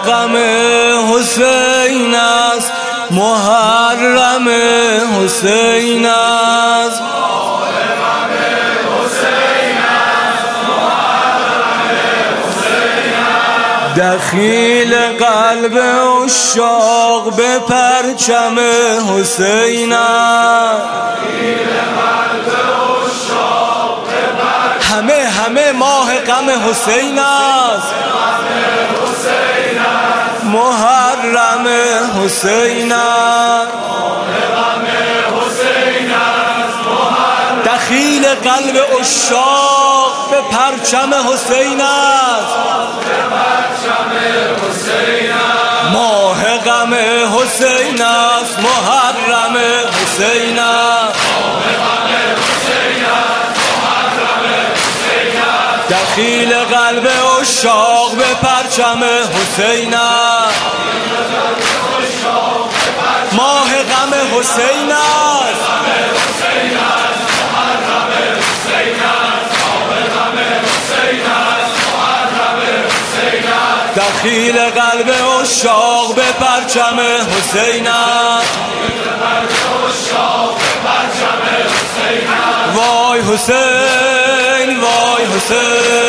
غم حسین است، محرم حسین است. دخیل قلب عشاق به پرچم حسین است. همه ماه غم حسین است، محرم حسین است. دخیل قلب عشاق به پرچم حسین است، ماه غم حسین است، محرم حسین است. دخیل قلب عشاق به پرچم حسین است، ماه غم حسین است. دخیل قلب عشاق به پرچم حسین است. وای حسین، وای حسین.